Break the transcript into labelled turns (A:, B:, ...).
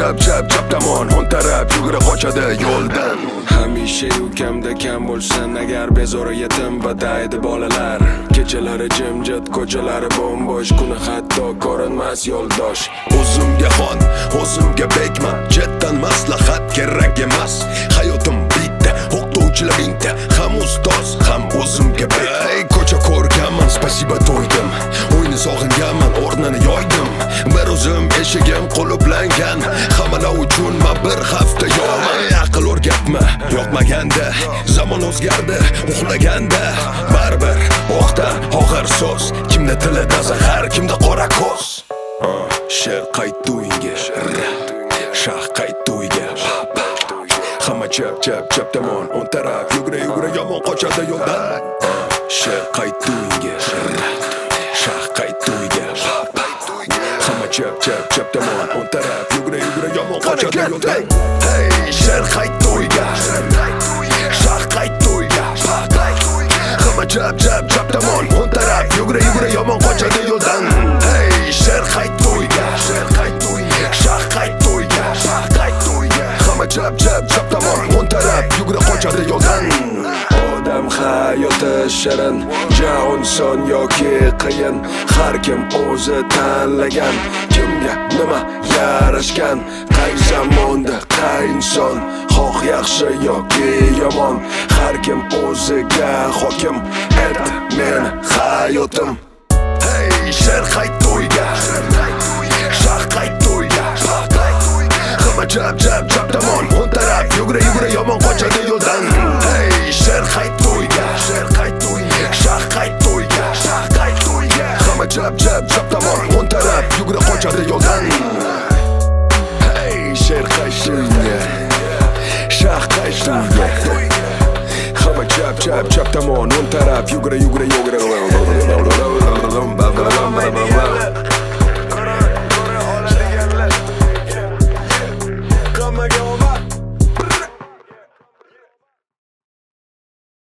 A: chap chap tomon o'ng taraf yugura qochadi yo'ldan.
B: Hamisha ukamda kam bo'lsin agar bezori yetim badaydi bolalar. Kechalari jimjit, ko'chalari bo'mbo'sh, kuni hatto ko'rinmas yo'ldosh.
A: O'zimga xon, o'zimga bekman, jetdan maslahat kerak emas. Hayotim bitta, o'qituvchilar mingta, ham ustoz, ham o'zimga bek. Ko'cha ko'rganman, spasiba to'ydim. O'yni sog'inganman, o'rnini yoydim. Bir o'zim eshigim qulublangan, hammalar uchun men bir hafta yo'qman. Aql o'rgatma, yo'qmaganda, zamon o'zgardi, uxlaganda. Baribir o'qdan og'ir so'z, kimda tilida zahar, kimda qora ko'z. She'r qaytdi uyga, shah qaytdi uyga. Hamma chap tomon o'ng taraf yugura yomon qochadi yo'ldan. She'r qaytdi uyga, shah qaytdi uyga. Hamma chap tomon o'ng taraf yugura yomon qochadi yo'ldan. Hey, she'r qaytdi uyga, shah qaytdi uyga. Hamma chap tomon o'ng taraf yugura yomon qochadi yo'ldan. Hey, she'r qaytdi uyga, shah qaytdi uyga. Hamma chap tomon o'ng taraf yugura qochadi yo'ldan.
B: Odam hayoti shirin, jahon son yoki qiyin, har kim o'zi tanlagan. Kimga nima yarashgan, qay zamonda qay inson, xoh yaxshi yoki yomon, har kim o'ziga hokim etdi meni hayotim.
A: Hey, she'r qaytdi uyga, shah qaytdi uyga. Hamma chap tomon o'ng taraf yugura yomon qochadi yo'ldan. Hey, she'r qaytdi uyga, shah qaytdi uyga. Hamma chap tomon o'ng taraf yugura qochadi yo'ldan. Hey, she'r qaytdi uyga, shah qaytdi uyga. Hamma chap tomon o'ng taraf yugura